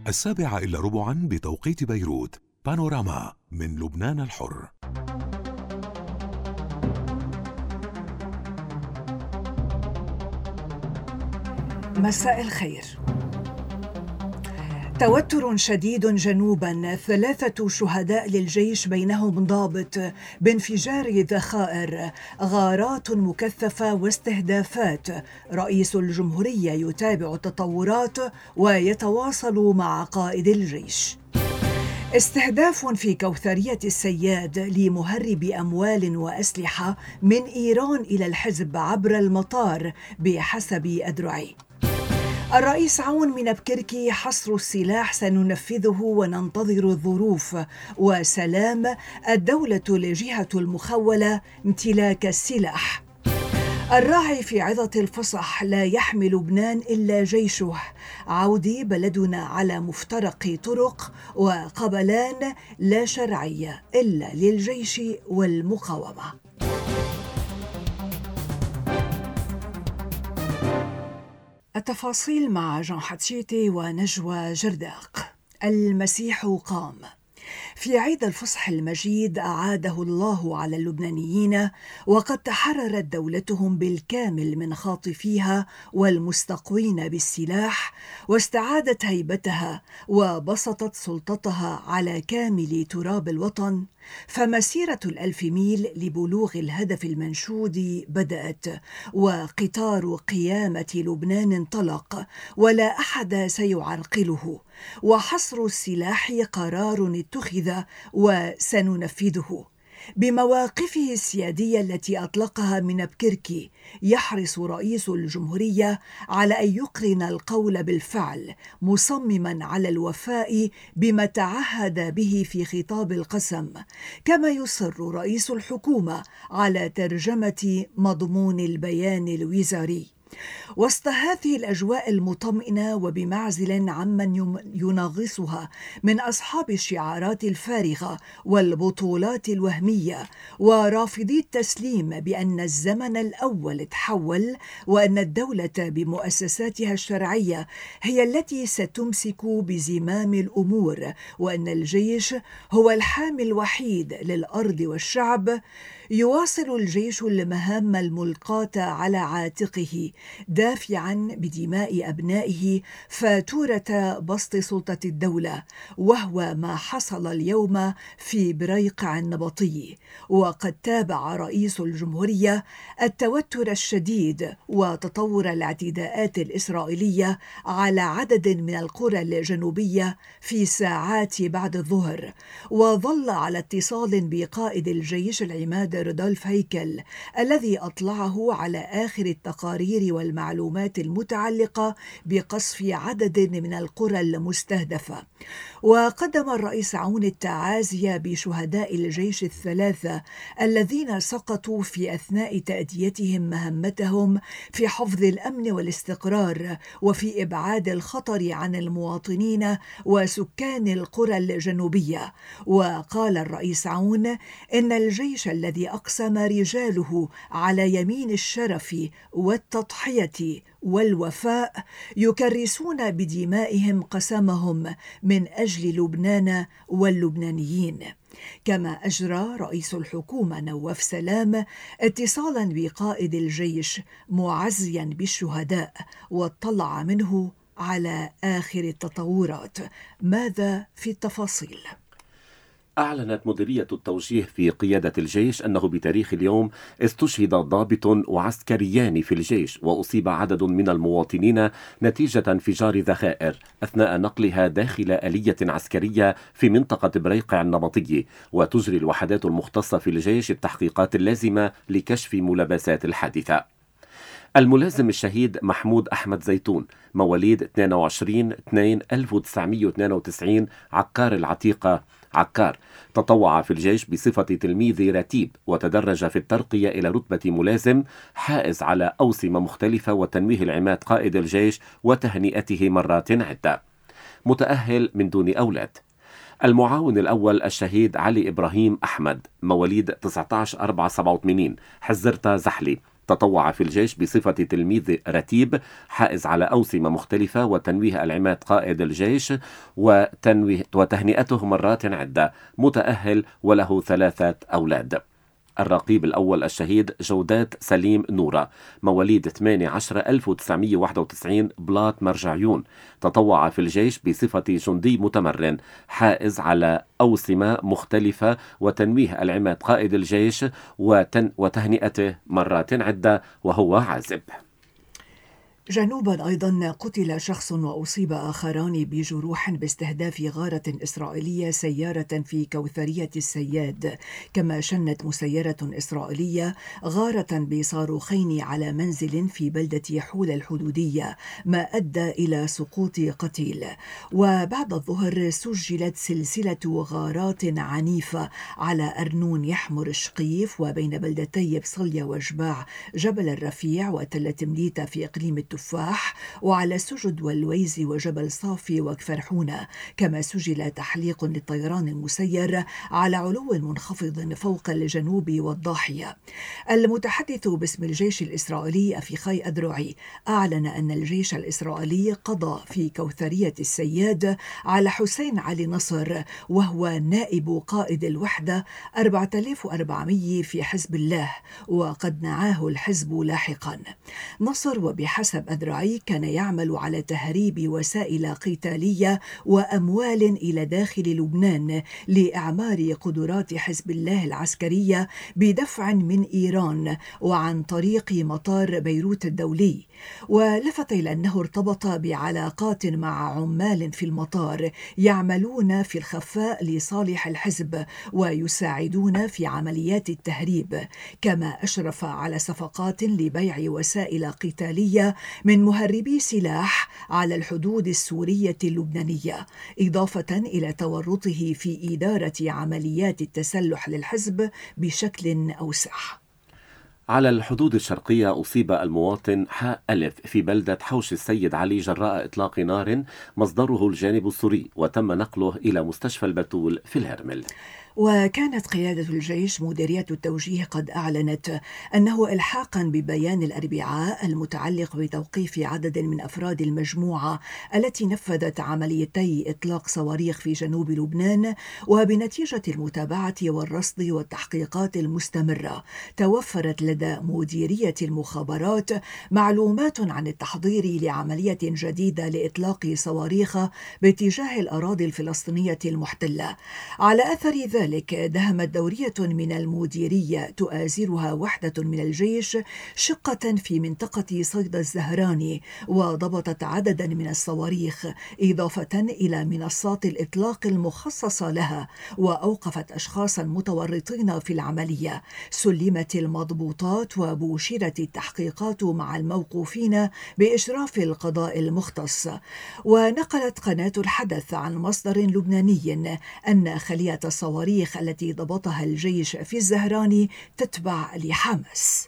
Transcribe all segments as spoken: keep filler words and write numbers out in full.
السابعة إلا ربعا بتوقيت بيروت. بانوراما من لبنان الحر. مساء الخير. توتر شديد جنوباً، ثلاثة شهداء للجيش بينهم ضابط بانفجار ذخائر، غارات مكثفة واستهدافات. رئيس الجمهورية يتابع التطورات ويتواصل مع قائد الجيش. استهداف في كوثرية السياد لمهرب أموال وأسلحة من إيران إلى الحزب عبر المطار بحسب أدرعي. الرئيس عون من بكركي: حصر السلاح سننفذه وننتظر الظروف وسلام الدولة لجهة المخولة امتلاك السلاح. الراعي في عظة الفصح: لا يحمي لبنان إلا جيشه. عودي: بلدنا على مفترق طرق، وقبلان لا شرعية إلا للجيش والمقاومة. التفاصيل مع جان حتشيتي ونجوى جرداق. المسيح قام. في عيد الفصح المجيد أعاده الله على اللبنانيين، وقد تحررت دولتهم بالكامل من خاطفيها والمستقوين بالسلاح، واستعادت هيبتها وبسطت سلطتها على كامل تراب الوطن. فمسيرة الألف ميل لبلوغ الهدف المنشود بدأت، وقطار قيامة لبنان انطلق، ولا أحد سيعرقله. وحصر السلاح قرار اتخذ وسننفذه. بمواقفه السيادية التي أطلقها من بكركي، يحرص رئيس الجمهورية على أن يقرن القول بالفعل، مصمما على الوفاء بما تعهد به في خطاب القسم. كما يصر رئيس الحكومة على ترجمة مضمون البيان الوزاري. وسط هذه الأجواء المطمئنة وبمعزل عمن ينغصها من أصحاب الشعارات الفارغة والبطولات الوهمية ورافضي التسليم بأن الزمن الأول تحول، وأن الدولة بمؤسساتها الشرعية هي التي ستمسك بزمام الأمور، وأن الجيش هو الحامي الوحيد للأرض والشعب، يواصل الجيش المهام الملقاة على عاتقه، دافعاً بدماء أبنائه فاتورة بسط سلطة الدولة، وهو ما حصل اليوم في بريقع النبطي. وقد تابع رئيس الجمهورية التوتر الشديد وتطور الاعتداءات الإسرائيلية على عدد من القرى الجنوبية في ساعات بعد الظهر، وظل على اتصال بقائد الجيش العماد رودولف هيكل، الذي أطلعه على آخر التقارير والمعلومات المتعلقة بقصف عدد من القرى المستهدفة. وقدم الرئيس عون التعازي بشهداء الجيش الثلاثة الذين سقطوا في أثناء تأديتهم مهمتهم في حفظ الأمن والاستقرار وفي إبعاد الخطر عن المواطنين وسكان القرى الجنوبية. وقال الرئيس عون إن الجيش الذي أقسم رجاله على يمين الشرف والتضحية والوفاء يكرسون بدمائهم قسمهم من أجل لبنان واللبنانيين. كما أجرى رئيس الحكومة نواف سلام اتصالا بقائد الجيش معزيا بالشهداء، واطلع منه على آخر التطورات. ماذا في التفاصيل؟ أعلنت مديرية التوجيه في قيادة الجيش أنه بتاريخ اليوم استشهد ضابط وعسكريان في الجيش، وأصيب عدد من المواطنين نتيجة انفجار ذخائر أثناء نقلها داخل آلية عسكرية في منطقة بريقع النبطي. وتجري الوحدات المختصة في الجيش التحقيقات اللازمة لكشف ملابسات الحادثة. الملازم الشهيد محمود أحمد زيتون، مواليد اثنين وعشرين اثنين ألف وتسعمائة واثنين وتسعين، عكار العتيقة عكار، تطوع في الجيش بصفة تلميذ رتيب، وتدرج في الترقية إلى رتبة ملازم، حائز على أوسمة مختلفة وتنويه العماد قائد الجيش وتهنئته مرات عدة. متأهل من دون أولاد. المعاون الأول الشهيد علي إبراهيم أحمد، مواليد تسعة عشر أربعة سبعة وثمانين، حزرتا زحلي، تطوع في الجيش بصفة تلميذ رتيب حائز على أوسمة مختلفة، وتنويه العماد قائد الجيش وتنويه وتهنئته مرات عدة، متأهل وله ثلاثة أولاد. الرقيب الأول الشهيد جودات سليم نورة، مواليد ثمانية عشر ألف وتسعمئة وواحد وتسعين بلاط مرجعيون، تطوع في الجيش بصفة جندي متمرن حائز على أوسمة مختلفة، وتنويه العماد قائد الجيش وتن وتهنئته مرات عدة وهو عازب. جنوبا أيضا قتل شخص وأصيب آخران بجروح باستهداف غارة إسرائيلية سيارة في كوثرية السياد، كما شنت مسيرة إسرائيلية غارة بصاروخين على منزل في بلدة حول الحدودية، ما أدى إلى سقوط قتيل. وبعد الظهر سجلت سلسلة غارات عنيفة على أرنون يحمر الشقيف وبين بلدتي بصلية وجباع جبل الرفيع وتل تمليتة في إقليم التفاح، وعلى سجد والويز وجبل صافي وكفرحونة، كما سجل تحليق للطيران المسير على علو منخفض فوق الجنوب والضاحية. المتحدث باسم الجيش الإسرائيلي أفيخاي أدرعي أعلن أن الجيش الإسرائيلي قضى في كوثرية السياد على حسين علي نصر، وهو نائب قائد الوحدة أربعة آلاف وأربعمئة في حزب الله، وقد نعاه الحزب لاحقا. نصر وبحسب أدرعي كان يعمل على تهريب وسائل قتالية وأموال إلى داخل لبنان لإعمار قدرات حزب الله العسكرية بدفع من إيران وعن طريق مطار بيروت الدولي. ولفت إلى أنه ارتبط بعلاقات مع عمال في المطار يعملون في الخفاء لصالح الحزب ويساعدون في عمليات التهريب، كما أشرف على صفقات لبيع وسائل قتالية من مهربي سلاح على الحدود السورية اللبنانية، إضافة إلى تورطه في إدارة عمليات التسلح للحزب بشكل أوسع. على الحدود الشرقية أصيب المواطن حاء ألف في بلدة حوش السيد علي جراء إطلاق نار مصدره الجانب السوري، وتم نقله إلى مستشفى البتول في الهرمل. وكانت قيادة الجيش مديرية التوجيه قد أعلنت أنه إلحاقا ببيان الأربعاء المتعلق بتوقيف عدد من أفراد المجموعة التي نفذت عمليتي إطلاق صواريخ في جنوب لبنان، وبنتيجة المتابعة والرصد والتحقيقات المستمرة توفرت لدى مديرية المخابرات معلومات عن التحضير لعملية جديدة لإطلاق صواريخ باتجاه الأراضي الفلسطينية المحتلة. على أثر ذلك ذلك دهمت دورية من المديرية تؤازرها وحدة من الجيش شقة في منطقة صيدا الزهراني، وضبطت عددا من الصواريخ إضافة إلى منصات الإطلاق المخصصة لها، وأوقفت أشخاصا متورطين في العملية. سلمت المضبوطات وبوشرت التحقيقات مع الموقوفين بإشراف القضاء المختص. ونقلت قناة الحدث عن مصدر لبناني أن خلية الصواريخ التي ضبطها الجيش في الزهراني تتبع لحماس.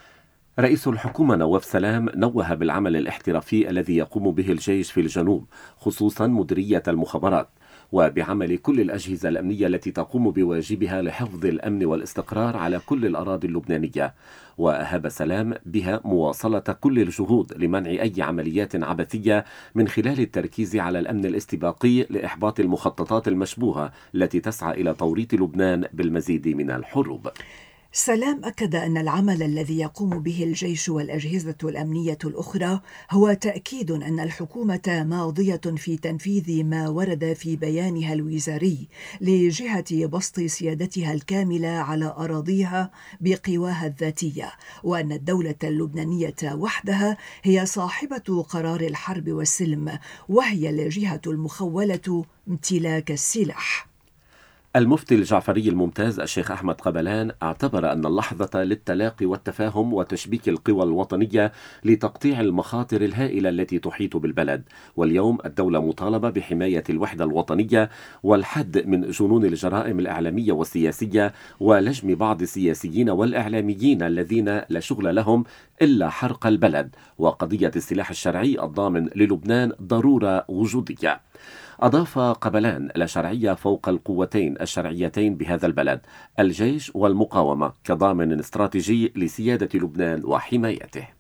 رئيس الحكومة نواف سلام نوه بالعمل الاحترافي الذي يقوم به الجيش في الجنوب، خصوصا مديرية المخابرات، وبعمل كل الأجهزة الأمنية التي تقوم بواجبها لحفظ الأمن والاستقرار على كل الأراضي اللبنانية. وأهاب سلام بها مواصلة كل الجهود لمنع أي عمليات عبثية من خلال التركيز على الأمن الاستباقي لإحباط المخططات المشبوهة التي تسعى إلى توريط لبنان بالمزيد من الحروب. سلام أكد أن العمل الذي يقوم به الجيش والأجهزة الأمنية الأخرى هو تأكيد أن الحكومة ماضية في تنفيذ ما ورد في بيانها الوزاري لجهة بسط سيادتها الكاملة على أراضيها بقواها الذاتية، وأن الدولة اللبنانية وحدها هي صاحبة قرار الحرب والسلم، وهي الجهة المخولة امتلاك السلاح. المفتي الجعفري الممتاز الشيخ أحمد قبلان اعتبر أن اللحظة للتلاقي والتفاهم وتشبيك القوى الوطنية لتقطيع المخاطر الهائلة التي تحيط بالبلد، واليوم الدولة مطالبة بحماية الوحدة الوطنية والحد من جنون الجرائم الإعلامية والسياسية ولجم بعض السياسيين والإعلاميين الذين لا شغل لهم إلا حرق البلد، وقضية السلاح الشرعي الضامن للبنان ضرورة وجودية. أضاف قبلان لا شرعية فوق القوتين الشرعيتين بهذا البلد، الجيش والمقاومة، كضامن استراتيجي لسيادة لبنان وحمايته.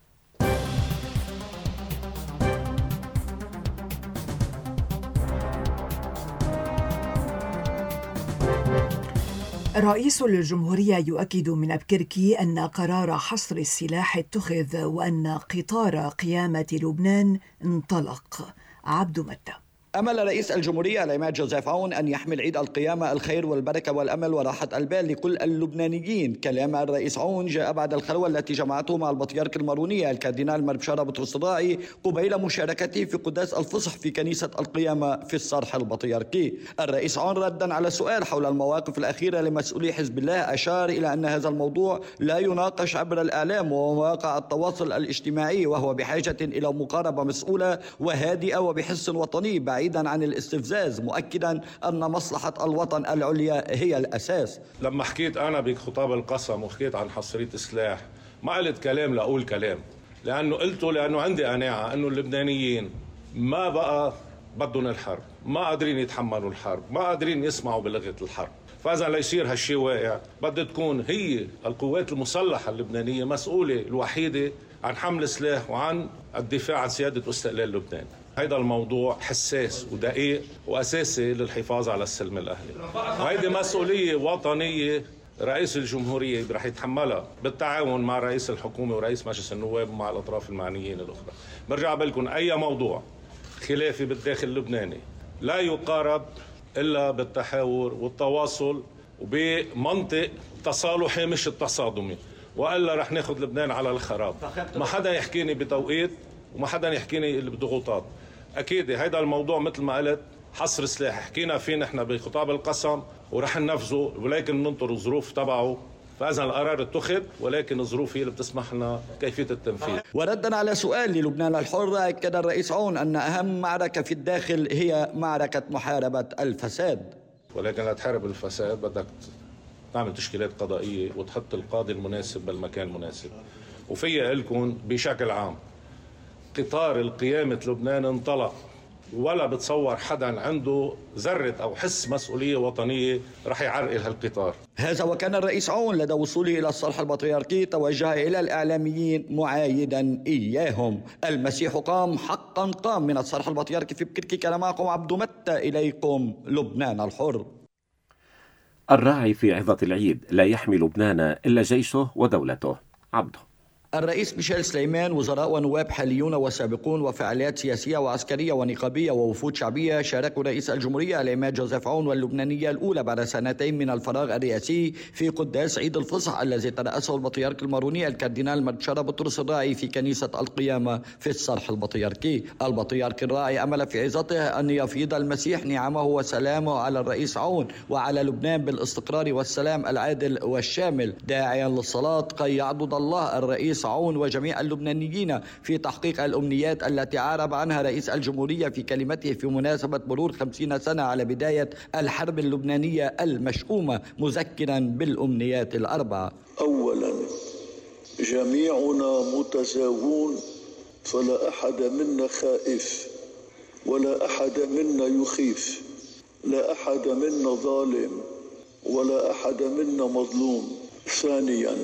رئيس الجمهورية يؤكد من أبكركي أن قرار حصر السلاح اتخذ وأن قطار قيامة لبنان انطلق. عبد متى. أمل رئيس الجمهورية العماد جوزيف عون أن يحمل عيد القيامة الخير والبركة والأمل وراحة البال لكل اللبنانيين. كلام الرئيس عون جاء بعد الخلوة التي جمعته مع البطريرك المارونية الكاردينال مربشارة بطرس الراعي قبيل مشاركته في قداس الفصح في كنيسة القيامة في الصرح البطريركي. الرئيس عون ردا على سؤال حول المواقف الأخيرة لمسؤولي حزب الله أشار إلى أن هذا الموضوع لا يناقش عبر الإعلام ومواقع التواصل الاجتماعي، وهو بحاجة إلى مقاربة مسؤولة وهادئة وبحس وطني بعيدا عن الاستفزاز، مؤكدا أن مصلحة الوطن العليا هي الأساس. لما حكيت أنا بخطاب القسم وحكيت عن حصرية سلاح ما قلت كلام لأقول كلام، لأنه قلته لأنه عندي قناعة أنه اللبنانيين ما بقى بدهم الحرب، ما قادرين يتحملوا الحرب، ما قادرين يسمعوا بلغة الحرب. فإذا ليصير هالشي واقع بدها تكون هي القوات المسلحة اللبنانية مسؤولة الوحيدة عن حمل سلاح وعن الدفاع عن سيادة واستقلال لبنان. هذا الموضوع حساس ودقيق وأساسي للحفاظ على السلم الأهلي، وهذه مسؤولية وطنية رئيس الجمهورية رح يتحملها بالتعاون مع رئيس الحكومة ورئيس مجلس النواب ومع الأطراف المعنيين الأخرى. برجع بلكم أي موضوع خلافي بالداخل اللبناني لا يقارب إلا بالتحاور والتواصل وبمنطق تصالحي مش التصادمي، وإلا رح ناخد لبنان على الخراب. ما حدا يحكيني بتوقيت وما حدا يحكيني بضغوطات. أكيد هيدا الموضوع مثل ما قلت حصر سلاح حكينا فيه نحن بخطاب القسم ورح ننفذه، ولكن ننطر الظروف تبعه. فإذا القرار اتخذ ولكن الظروف هي اللي بتسمح لنا كيفية التنفيذ. وردا على سؤال للبنان الحر أكد الرئيس عون أن أهم معركة في الداخل هي معركة محاربة الفساد. ولكن لتحارب الفساد بدك تعمل تشكيلات قضائية وتحط القاضي المناسب بالمكان المناسب. وفي لكم بشكل عام قطار القيامة لبنان انطلق، ولا بتصور حدا عنده ذرة أو حس مسؤولية وطنية رح يعرقل هالقطار. هذا وكان الرئيس عون لدى وصوله إلى الصرح البطريركي توجه إلى الإعلاميين معايدا إياهم. المسيح قام، حقا قام. من الصرح البطريركي في بكركي كان معكم عبد متى، إليكم لبنان الحر. الراعي في عظة العيد: لا يحمي لبنان إلا جيشه ودولته. عبده. الرئيس ميشيل سليمان، وزراء ونواب حاليون وسابقون وفعاليات سياسية وعسكرية ونقابية ووفود شعبية شاركوا رئيس الجمهورية العماد جوزيف عون واللبنانية الأولى بعد سنتين من الفراغ الرئاسي في قداس عيد الفصح الذي ترأسه البطريرك الماروني الكاردينال مربشارة بطرس الراعي في كنيسة القيامة في الصرح البطريركي. البطريرك الراعي أمل في عظته أن يفيض المسيح نعمه وسلامه على الرئيس عون وعلى لبنان بالاستقرار والسلام العادل والشامل، داعيا للصلاة كي يعضد الله الرئيس عون وجميع اللبنانيين في تحقيق الأمنيات التي عارب عنها رئيس الجمهورية في كلمته في مناسبة مرور خمسين سنة على بداية الحرب اللبنانية المشؤومة، مذكرا بالأمنيات الأربعة. أولا، جميعنا متساوون، فلا أحد منا خائف ولا أحد منا يخيف، لا أحد منا ظالم ولا أحد منا مظلوم. ثانيا،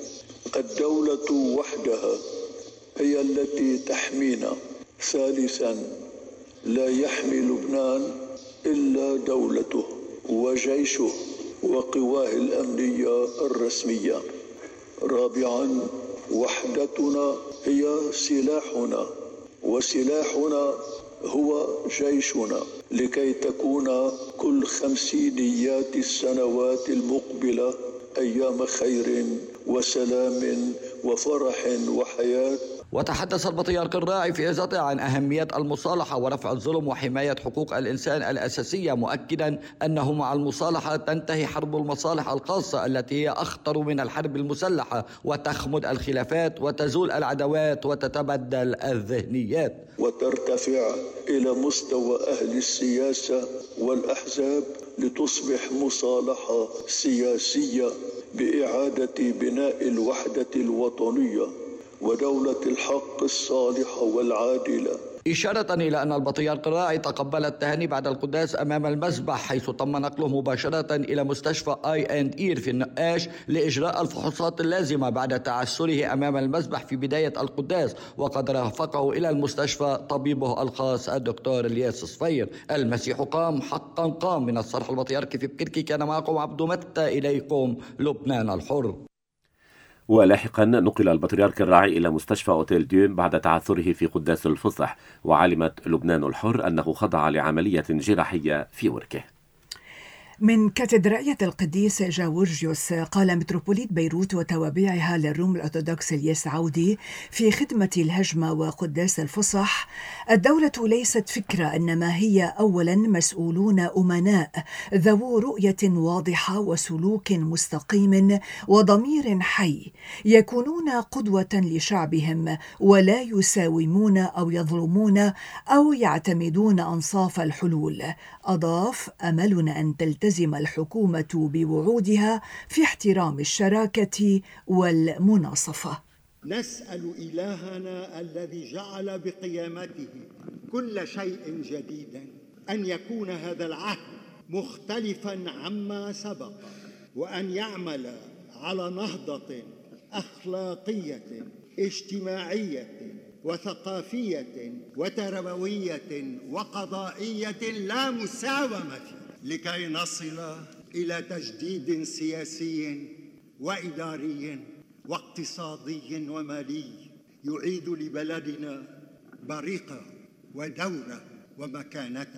الدولة وحدها هي التي تحمينا. ثالثا، لا يحمي لبنان إلا دولته وجيشه وقواه الأمنية الرسمية. رابعا، وحدتنا هي سلاحنا وسلاحنا هو جيشنا، لكي تكون كل خمسينيات السنوات المقبلة أيام خير وسلام وفرح وحياة. وتحدث البطريرك الراعي في عظته عن أهمية المصالحة ورفع الظلم وحماية حقوق الإنسان الأساسية، مؤكدا أنه مع المصالحة تنتهي حرب المصالح الخاصة التي هي أخطر من الحرب المسلحة، وتخمد الخلافات وتزول العداوات وتتبدل الذهنيات، وترتفع إلى مستوى أهل السياسة والأحزاب لتصبح مصالحة سياسية بإعادة بناء الوحدة الوطنية ودولة الحق الصالحة والعادلة. إشارة إلى أن البطريرك الراعي تقبل التهاني بعد القداس أمام المذبح، حيث تم نقله مباشرة إلى مستشفى آي أند إير في النقاش لإجراء الفحوصات اللازمة بعد تعثره أمام المذبح في بداية القداس، وقد رافقه إلى المستشفى طبيبه الخاص الدكتور الياس صفير. المسيح قام، حقا قام. من الصرح البطريركي في بكركي كان معكم عبد متى، إليكم لبنان الحر. ولاحقا نقل البطريرك الراعي إلى مستشفى أوتيل ديوم بعد تعثره في قداس الفصح، وعلمت لبنان الحر أنه خضع لعملية جراحية في وركه. من كاتدرائية القديس جاورجيوس، قال متروبوليت بيروت وتوابعها للروم الأرثوذكس الياس عودي في خدمة الهجمة وقداس الفصح: الدولة ليست فكرة، إنما هي أولا مسؤولون أمناء ذو رؤية واضحة وسلوك مستقيم وضمير حي، يكونون قدوة لشعبهم ولا يساومون أو يظلمون أو يعتمدون أنصاف الحلول. أضاف: أملنا أن تلتزم تلتزم الحكومة بوعودها في احترام الشراكة والمناصفة. نسأل إلهنا الذي جعل بقيامته كل شيء جديدا أن يكون هذا العهد مختلفا عما سبق، وأن يعمل على نهضة أخلاقية اجتماعية وثقافية وتربوية وقضائية لا مساومة فيها، لكي نصل إلى تجديد سياسي وإداري واقتصادي ومالي يعيد لبلدنا بريقه ودوره ومكانته.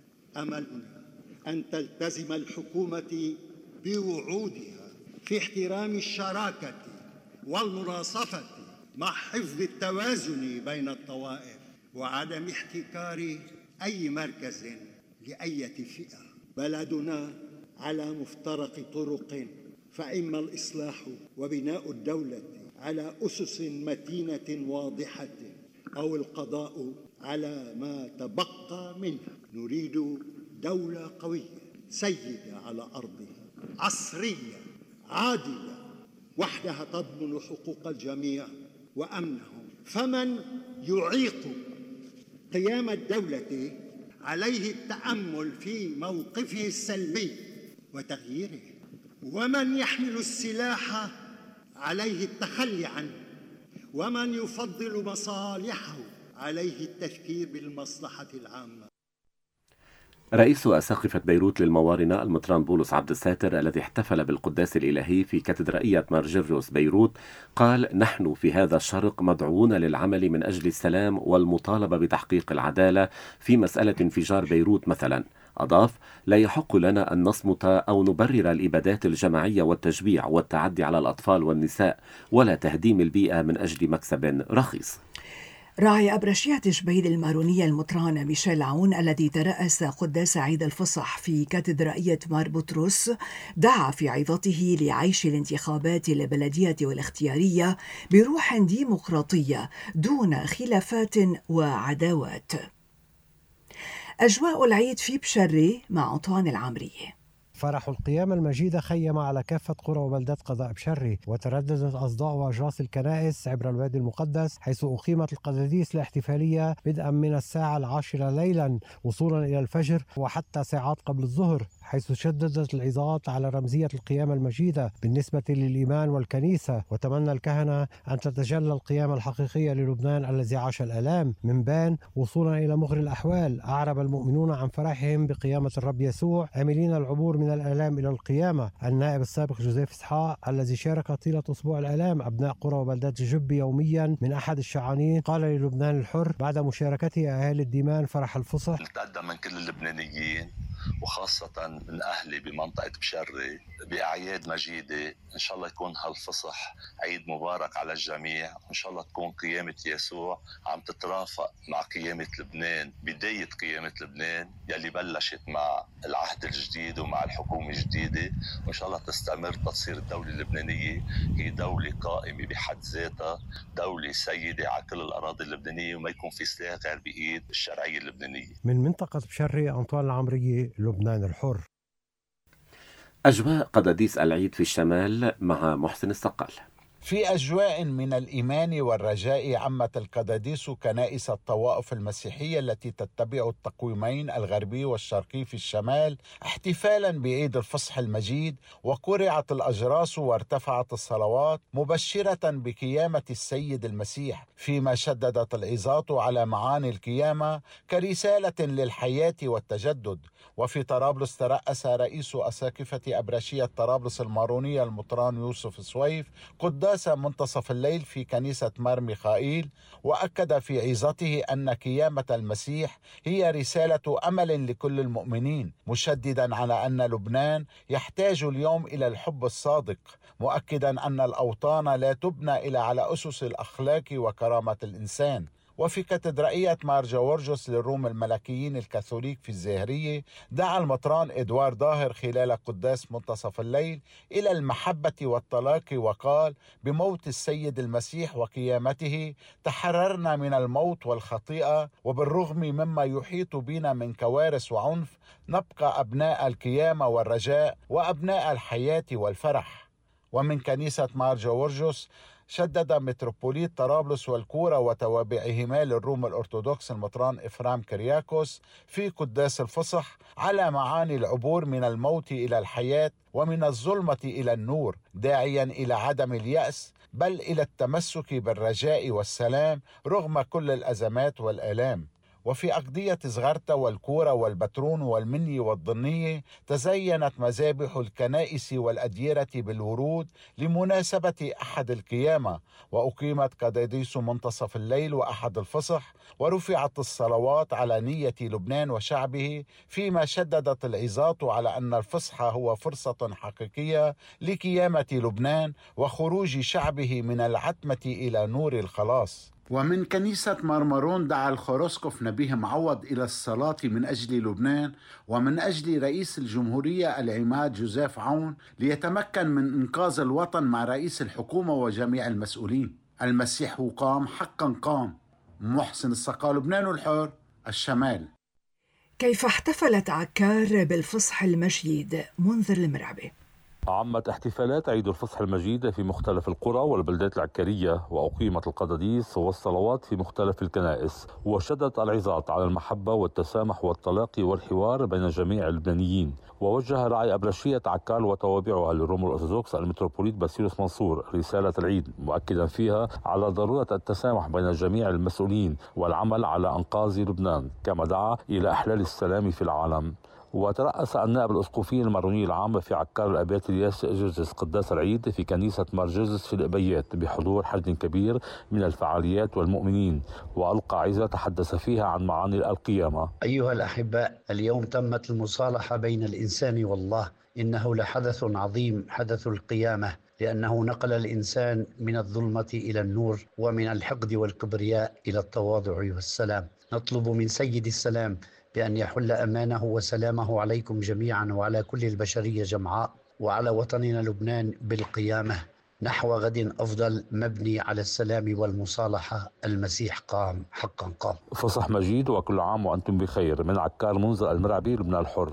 أملنا أن تلتزم الحكومة بوعودها في احترام الشراكة والمناصفة مع حفظ التوازن بين الطوائف وعدم احتكار أي مركز لأي فئة. بلدنا على مفترق طرق، فإما الإصلاح وبناء الدولة على أسس متينة واضحة، أو القضاء على ما تبقى منها. نريد دولة قوية سيدة على أرضها، عصرية عادلة، وحدها تضمن حقوق الجميع وأمنهم. فمن يعيق قيام الدولة عليه التأمل في موقفه السلبي وتغييره، ومن يحمل السلاح عليه التخلي عنه، ومن يفضل مصالحه عليه التفكير بالمصلحة العامة. رئيس أساقفة بيروت للموارنة المطران بولس عبد الساتر، الذي احتفل بالقداس الإلهي في كاتدرائية مارجريوس بيروت، قال: نحن في هذا الشرق مدعوون للعمل من أجل السلام والمطالبة بتحقيق العدالة في مسألة انفجار بيروت مثلا. أضاف: لا يحق لنا أن نصمت أو نبرر الإبادات الجماعية والتجويع والتعدي على الأطفال والنساء، ولا تهديم البيئة من أجل مكسب رخيص. راعي أبرشية جبيل المارونية المطران ميشيل عون، الذي ترأس قداس عيد الفصح في كاتدرائية مار بطرس، دعا في عظته لعيش الانتخابات البلدية والاختيارية بروح ديمقراطية دون خلافات وعداوات. أجواء العيد في بشري مع أنطوان العمري. فرح القيامة المجيدة خيم على كافة قرى وبلدات قضاء بشري، وترددت أصداء وأجراس الكنائس عبر الوادي المقدس، حيث أقيمت القداسيس الاحتفالية بدءا من الساعة العاشرة ليلا وصولا إلى الفجر وحتى ساعات قبل الظهر، حيث شددت العظات على رمزية القيامة المجيدة بالنسبة للإيمان والكنيسة. وتمنى الكهنة أن تتجلى القيامة الحقيقية للبنان الذي عاش الآلام من بان وصولا إلى مغري الأحوال. أعرب المؤمنون عن فرحهم بقيامة الرب يسوع، آملين العبور من الآلام إلى القيامة. النائب السابق جوزيف إسحاق، الذي شارك طيلة أسبوع الآلام أبناء قرى وبلدات جب يوميا من أحد الشعانين، قال للبنان الحر بعد مشاركته أهالي الديمان فرح الفصح: نتقدم من كل اللبنانيين وخاصة من أهلي بمنطقة بشري بأعياد مجيدة. إن شاء الله يكون هالفصح عيد مبارك على الجميع، وإن شاء الله تكون قيامة يسوع عم تترافق مع قيامة لبنان، بداية قيامة لبنان يلي بلشت مع العهد الجديد ومع الحكومة الجديدة، وإن شاء الله تستمر تصير الدولة اللبنانية هي دولة قائمة بحد ذاتها، دولة سيدة على كل الأراضي اللبنانية، وما يكون في سلاح غير بإيد الشرعية اللبنانية. من منطقة بشري، أنطوان العمري، لبنان الحر. أجواء قداديس العيد في الشمال مع محسن السقال. في أجواء من الإيمان والرجاء عمت القداديس كنائس الطوائف المسيحية التي تتبع التقويمين الغربي والشرقي في الشمال احتفالا بعيد الفصح المجيد، وقرعت الأجراس وارتفعت الصلوات مبشرة بقيامة السيد المسيح، فيما شددت العظات على معاني القيامة كرسالة للحياة والتجدد. وفي طرابلس ترأس رئيس أساقفة أبرشية طرابلس المارونية المطران يوسف سويف قداس منتصف الليل في كنيسة مار ميخائيل، وأكد في عظته أن قيامة المسيح هي رسالة أمل لكل المؤمنين، مشددا على أن لبنان يحتاج اليوم إلى الحب الصادق، مؤكدا أن الأوطان لا تبنى إلا على أسس الأخلاق وكرامة الإنسان. وفي كاتدرائية مار جورجوس للروم الملكيين الكاثوليك في الزهرية دعا المطران إدوار ظاهر خلال قداس منتصف الليل إلى المحبة والطلاق، وقال: بموت السيد المسيح وقيامته تحررنا من الموت والخطيئة، وبالرغم مما يحيط بنا من كوارث وعنف نبقى أبناء القيامة والرجاء وأبناء الحياة والفرح. ومن كنيسة مار جورجوس شدد متروبوليت طرابلس والكورة وتوابعهما للروم الأرثوذكس المطران إفرام كرياكوس في قداس الفصح على معاني العبور من الموت إلى الحياة ومن الظلمة إلى النور، داعيا إلى عدم اليأس بل إلى التمسك بالرجاء والسلام رغم كل الأزمات والآلام. وفي أقضية زغرتا والكورة والبترون والمني والضنية تزينت مذابح الكنائس والأديرة بالورود لمناسبة أحد القيامة، وأقيمت قداديس منتصف الليل وأحد الفصح، ورفعت الصلوات على نية لبنان وشعبه، فيما شددت العظات على أن الفصح هو فرصة حقيقية لقيامة لبنان وخروج شعبه من العتمة إلى نور الخلاص. ومن كنيسة مرمرون دعا الخروسكوف نبيه معوض إلى الصلاة من أجل لبنان ومن أجل رئيس الجمهورية العماد جوزيف عون ليتمكن من إنقاذ الوطن مع رئيس الحكومة وجميع المسؤولين. المسيح قام، حقا قام. محسن السقا، لبنان الحر، الشمال. كيف احتفلت عكار بالفصح المجيد؟ منذر المرعبي. عمت احتفالات عيد الفصح المجيد في مختلف القرى والبلدات العكارية، وأقيمت القداديس والصلوات في مختلف الكنائس، وشدت العظات على المحبة والتسامح والتلاقي والحوار بين جميع اللبنانيين. ووجه راعي أبرشية عكار وتوابعها للروم الأرثوذكس المتروبوليت باسيلوس منصور رسالة العيد، مؤكدا فيها على ضرورة التسامح بين جميع المسؤولين والعمل على إنقاذ لبنان، كما دعا إلى إحلال السلام في العالم. وترأس النائب الأسقفي الماروني العام في عكار الأبيات الياس جرجس قداس العيد في كنيسة مار جرجس في الأبيات بحضور حشد كبير من الفعاليات والمؤمنين، وألقى عظة تحدث فيها عن معاني القيامة. أيها الأحباء، اليوم تمت المصالحة بين الإنسان والله، إنه لحدث عظيم، حدث القيامة، لأنه نقل الإنسان من الظلمة إلى النور ومن الحقد والكبرياء إلى التواضع والسلام. نطلب من سيد السلام بأن يحل أمانه وسلامه عليكم جميعا وعلى كل البشرية جمعاء وعلى وطننا لبنان بالقيامة نحو غد أفضل مبني على السلام والمصالحة. المسيح قام، حقا قام. فصح مجيد وكل عام وأنتم بخير. من عكار، منذر المرعبي، لبنان الحر.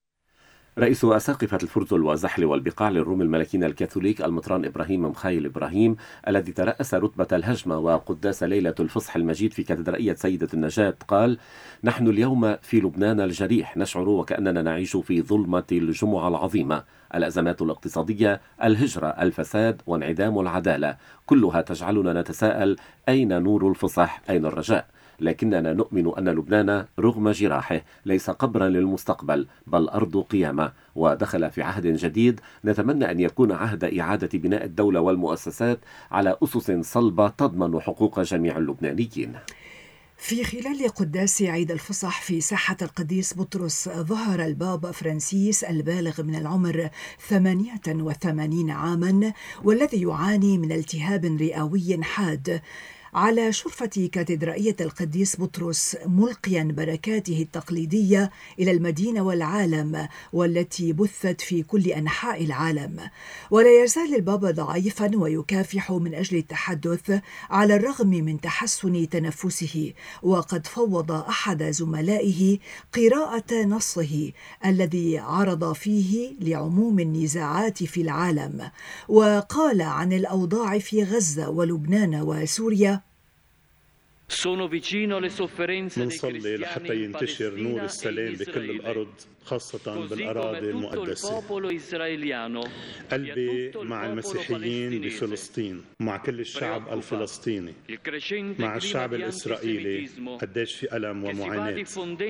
رئيس أساقفة الفرزل والزحل والبقاع للروم الملكين الكاثوليك المطران إبراهيم مخايل إبراهيم، الذي ترأس رتبة الهجمة وقداس ليلة الفصح المجيد في كاتدرائية سيدة النجاة، قال: نحن اليوم في لبنان الجريح نشعر وكأننا نعيش في ظلمة الجمعة العظيمة. الأزمات الاقتصادية، الهجرة، الفساد، وانعدام العدالة، كلها تجعلنا نتساءل: أين نور الفصح؟ أين الرجاء؟ لكننا نؤمن أن لبنان رغم جراحه ليس قبرا للمستقبل بل أرض قيامة، ودخل في عهد جديد نتمنى أن يكون عهد إعادة بناء الدولة والمؤسسات على أسس صلبة تضمن حقوق جميع اللبنانيين. في خلال قداس عيد الفصح في ساحة القديس بطرس ظهر البابا فرانسيس البالغ من العمر ثمانية وثمانين عاما والذي يعاني من التهاب رئوي حاد على شرفة كاتدرائية القديس بطرس ملقيا بركاته التقليدية إلى المدينة والعالم والتي بثت في كل أنحاء العالم. ولا يزال البابا ضعيفا ويكافح من أجل التحدث على الرغم من تحسن تنفسه، وقد فوض أحد زملائه قراءة نصه الذي عرض فيه لعموم النزاعات في العالم، وقال عن الأوضاع في غزة ولبنان وسوريا: منصلي لحتى ينتشر نور السلام بكل الأرض، خاصة بالأراضي المقدسة. قلبي مع المسيحيين بفلسطين، مع كل الشعب الفلسطيني، مع الشعب الإسرائيلي قديش في ألم ومعاناة.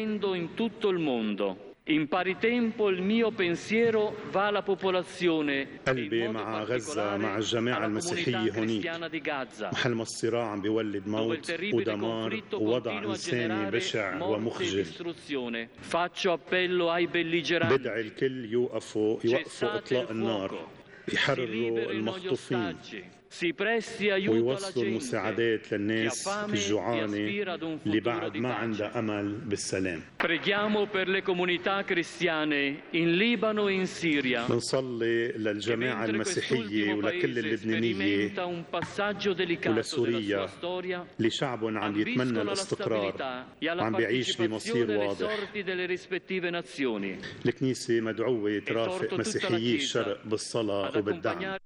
In pari tempo il mio pensiero va alla popolazione. قلبي مع غزة، مع الجماعة المسيحية هنيك. محل ما الصراع عم بيولد موت ودمار ووضع إنساني بشع ومخجل. بدعي الكل يوقفوا يوقفوا إطلاق النار، يحرروا المخطوفين، ويوصلوا المساعدات للناس الجوعانة اللي بعد ما عندها أمل بالسلام. نصلي للجماعة المسيحية ولكل اللبنانية ولسوريا، لشعب عم يتمنى الاستقرار، عم بيعيش بمصير واضح. الكنيسة مدعوة ترافق مسيحيي الشرق بالصلاة وبالدعم.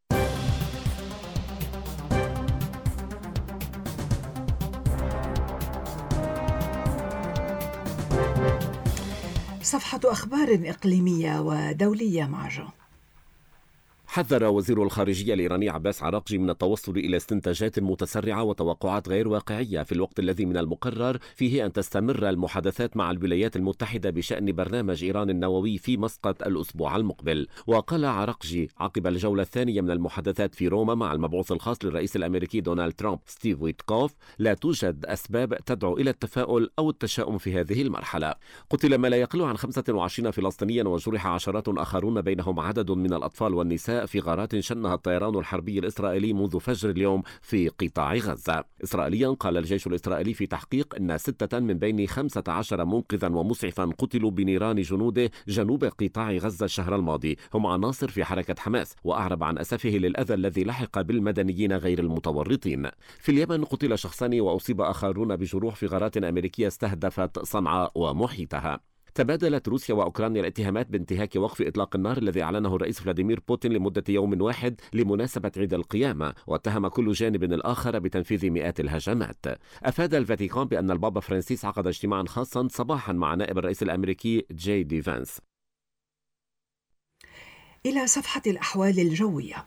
صفحة أخبار إقليمية ودولية مع جو. حذر وزير الخارجية الإيراني عباس عراقجي من التوصل إلى استنتاجات متسرعة وتوقعات غير واقعية في الوقت الذي من المقرر فيه أن تستمر المحادثات مع الولايات المتحدة بشأن برنامج إيران النووي في مسقط الأسبوع المقبل. وقال عراقجي عقب الجولة الثانية من المحادثات في روما مع المبعوث الخاص للرئيس الأمريكي دونالد ترامب ستيف ويتكوف: لا توجد أسباب تدعو إلى التفاؤل أو التشاؤم في هذه المرحلة. قتل ما لا يقل عن خمسة وعشرين فلسطينيا وجرح عشرات آخرون بينهم عدد من الأطفال والنساء في غارات شنها الطيران الحربي الإسرائيلي منذ فجر اليوم في قطاع غزة. إسرائيليا قال الجيش الإسرائيلي في تحقيق أن ستة من بين خمسة عشر منقذا ومسعفا قتلوا بنيران جنوده جنوب قطاع غزة الشهر الماضي هم عناصر في حركة حماس، وأعرب عن أسفه للأذى الذي لحق بالمدنيين غير المتورطين. في اليمن قتل شخصان وأصيب آخرون بجروح في غارات أمريكية استهدفت صنعاء ومحيطها. تبادلت روسيا وأوكرانيا الاتهامات بانتهاك وقف إطلاق النار الذي أعلنه الرئيس فلاديمير بوتين لمدة يوم واحد لمناسبة عيد القيامة، واتهم كل جانب الآخر بتنفيذ مئات الهجمات. أفاد الفاتيكان بأن البابا فرانسيس عقد اجتماعا خاصا صباحا مع نائب الرئيس الأمريكي جي دي فانس. إلى صفحة الأحوال الجوية.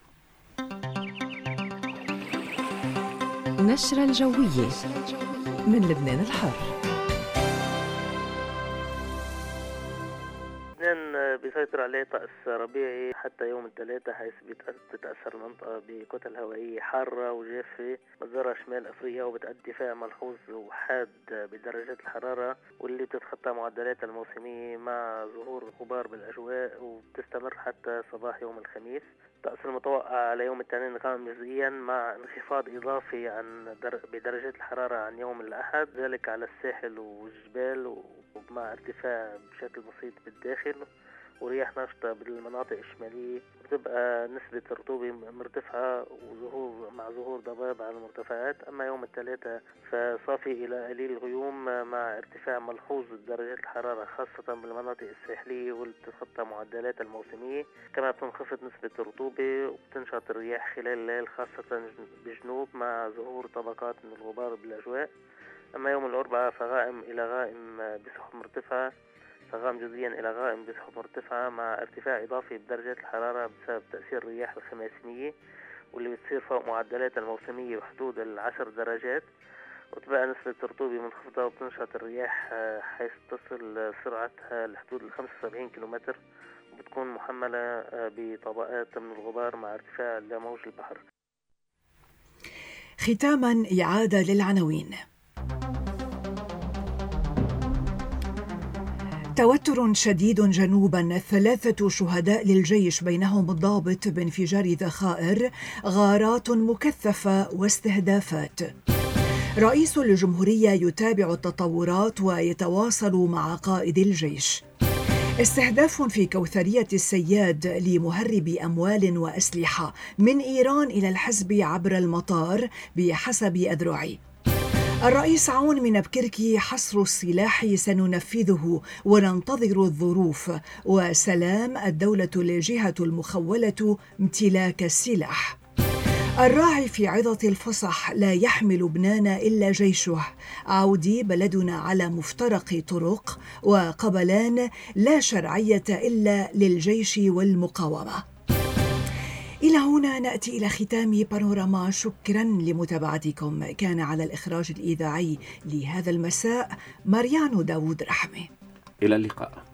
نشرة الجوية من لبنان الحر. بيسيطر عليه طقس ربيعي حتى يوم الثلاثاء، حيث بتتأثر المنطقة بكتل هوائية حارة وجافة بتزرع شمال أفريقيا، وبتأدي فيها ملحوظ وحاد بدرجات الحرارة، واللي بتتخطى معدلات الموسمية مع ظهور غبار بالأجواء، وبتستمر حتى صباح يوم الخميس. الطقس المتوقع على يوم الاثنين غائم جزئيا مع انخفاض إضافي عن در... بدرجات الحرارة عن يوم الأحد، ذلك على الساحل والجبال، ومع ارتفاع بشكل بسيط بالداخل، ورياح نشطة بالمناطق الشمالية. بتبقى نسبة الرطوبة مرتفعة وظهور مع ظهور ضباب على المرتفعات. أما يوم الثلاثاء فصافي إلى قليل غيوم مع ارتفاع ملحوظ درجات الحرارة، خاصة بالمناطق الساحلية واللي بتتخطى معدلات الموسمية. كما بتنخفض نسبة الرطوبة وبتنشط الرياح خلال الليل، خاصة بجنوب مع ظهور طبقات من الغبار بالأجواء. أما يوم الأربعاء فغائم إلى غائم بسحب مرتفعة، غائم جزئيا إلى غائم بسحب مرتفعة مع ارتفاع إضافي بدرجات الحرارة بسبب تأثير الرياح الخماسية، واللي بتصير فوق معدلات الموسمية بحدود العشر درجات. وتبقى نسبة الرطوبة منخفضة وبتنشط الرياح حيث تصل سرعتها لحدود الخمسة وسبعين كيلومتر، وبتكون محملة بطبقات من الغبار مع ارتفاع لموج البحر. ختاما إعادة للعناوين. توتر شديد جنوبا، ثلاثة شهداء للجيش بينهم الضابط بانفجار ذخائر، غارات مكثفة واستهدافات. رئيس الجمهورية يتابع التطورات ويتواصل مع قائد الجيش. استهداف في كوثرية السياد لمهرب أموال وأسلحة من إيران إلى الحزب عبر المطار بحسب أذرعي. الرئيس عون من بكركي: حصر السلاح سننفذه وننتظر الظروف، وسلام الدولة الجهة المخولة امتلاك السلاح. الراعي في عظة الفصح: لا يحمل لبنان إلا جيشه. عودي: بلدنا على مفترق طرق. وقبلان: لا شرعية إلا للجيش والمقاومة. إلى هنا نأتي إلى ختام بانوراما. شكرا لمتابعتكم. كان على الإخراج الإذاعي لهذا المساء ماريانو داوود رحمة. إلى اللقاء.